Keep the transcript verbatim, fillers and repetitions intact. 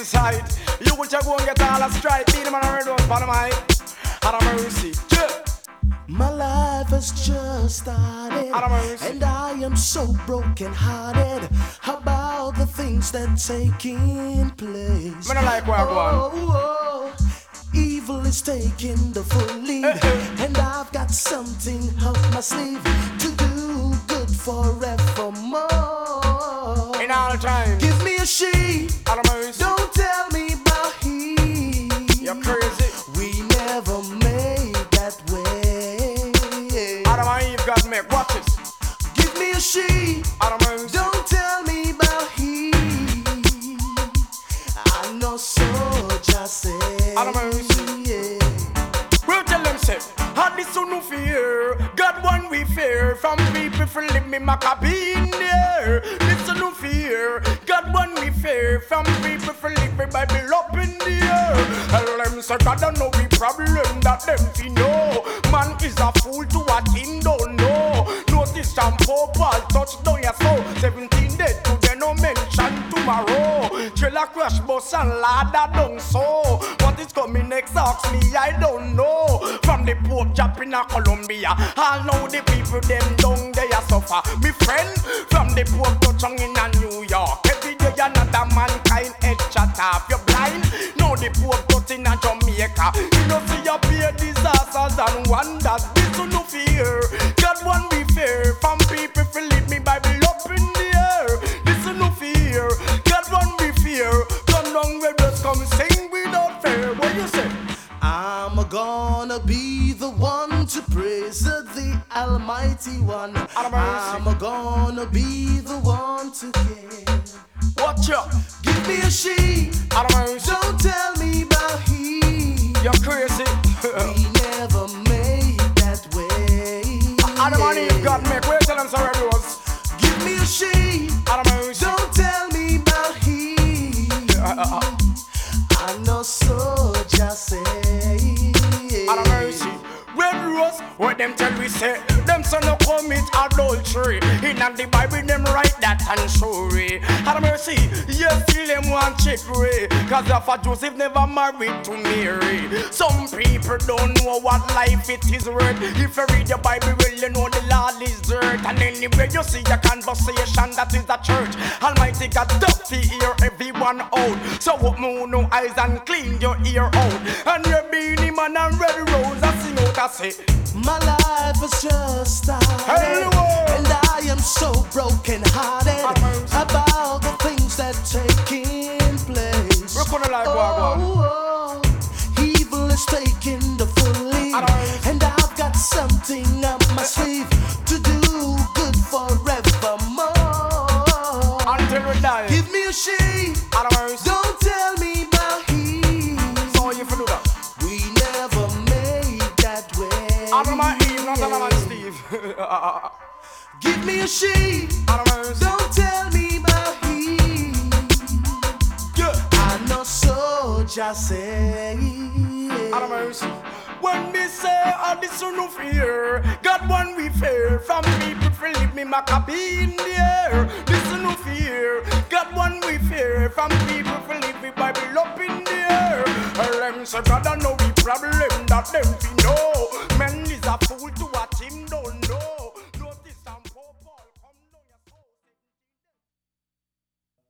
side. You will just go and get all a strike. Beat them on the red rose, bottom high. Have a mercy. Yeah. My life has just started, and I am so broken hearted about the things that taking place. I don't like where I'm going. Oh, oh, evil is taking the full lead, uh-uh. And I've got something up my sleeve to do good forevermore. In all time, give me a she. Don't tell me about he. You're crazy. We never made that way. Adam and Eve got me. Watch it. Give me a she. Don't tell me about he. I know soldier say. Adam and yeah. We'll tell them say, had this so no fear. God one we fear. From people for live me Maccabee in there. This so no fear. God one we fear. From people for live me Bible up in the air. Tell them say God don't know we problem that them fi know. Man is a fool to what him don't know. Notice shampoo Paul touch down your soul. Seventeen dead today no mention tomorrow. Trailer crash bus and ladder down so. What is coming next ask me I don't know. From the Pope Jap in a Colombia, all know the people them down there suffer. Me friend from the Pope touch on in a New York. Every day another mankind head shut off. You're blind. Now the Pope touch in a Jamaica. You know see your beer disasters and wonders. This to no fear. God one we fear. From people feel leave me Bible up in the air. This to no fear. God one we fear. Come down where just come sing without fear. What you say? I'm gonna be the one to praise the Almighty One. I'm gonna be the one to care. Watch out. Give me a she. Don't tell me about he. You're crazy. We never made that way. Adam and Eve got me. Wait till I'm sorry, Rose. Give me a she. Don't tell me about he. I know soldier say. Adam mercy. Red Rose, what them tell we say? Them son no commit adultery. In the Bible them write that and show it. Adam mercy, yes, still them want check way. Cause if a Joseph never married to Mary. Some people don't know what life it is worth. If you read the Bible, well you know the Lord is dirt. And anywhere you see a conversation, that is the church. Almighty God tough to hear everyone out. So open no eyes and clean your ear out. And your beanie man and Red Rose, I sing out I say. My life has just started, and I am so broken hearted about the things that taking place. Oh, oh, evil is taking the full lead, and I've got something up my sleeve to do good forevermore. Until we die. Give me a she. Don't tell me about he. So you do that. We never made that way. Adam and Eve, not Adam and Steve. Give me a she. Don't tell me about he. Yeah. I know soldier say. Adam mercy. When me say, oh, this no fear. God one we fear. From people for leave me Maccabee in the air. This no fear. God one we fear. From people for leave me Bible up in the air. Them say God I know we problem that them